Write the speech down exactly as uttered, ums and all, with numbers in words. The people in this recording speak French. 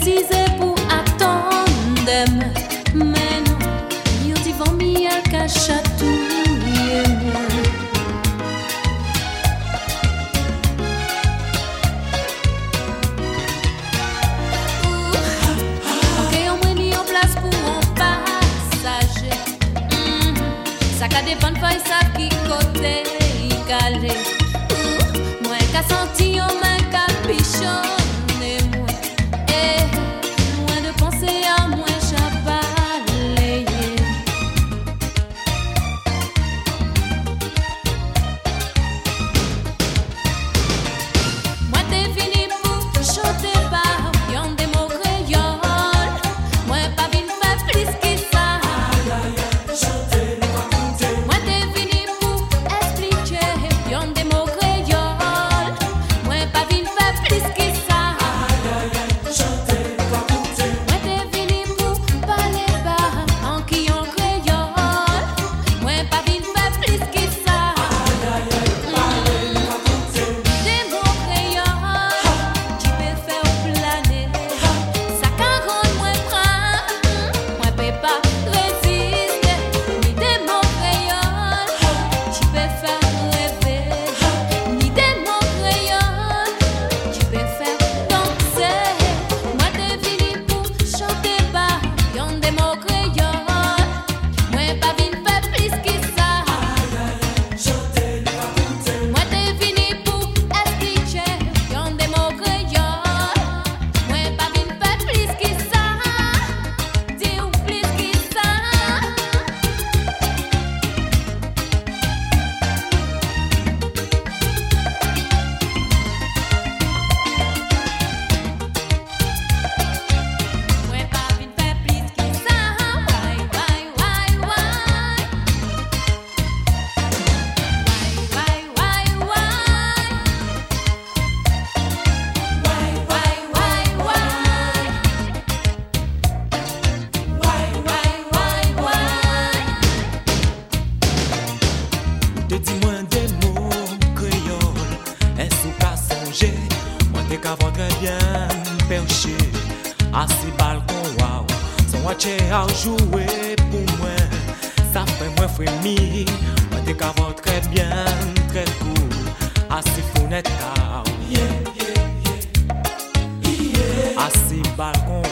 bêtise pour attendre, mais non, yo ti vont mi à chatouiller moi. Ça ka dépend fay ça qui côté calé. Moi ka senti yo main capichonné moi. Eh, moi de penser à moi chabalé. Moi t'es fini pour chanter par yon des mots créoles. Moi pas vinn faire plus que ça. Dis-moi des mots créoles, est-ce qu'à songer? Moi t'es qu'à voir très bien perché à ces balcons, waouh. Son watch à jouer pour moi, ça fait moi frémir. Moi t'es qu'à voir très bien, très cool à ces fenêtres, yeah, yeah, yeah, yeah. À ces balcons.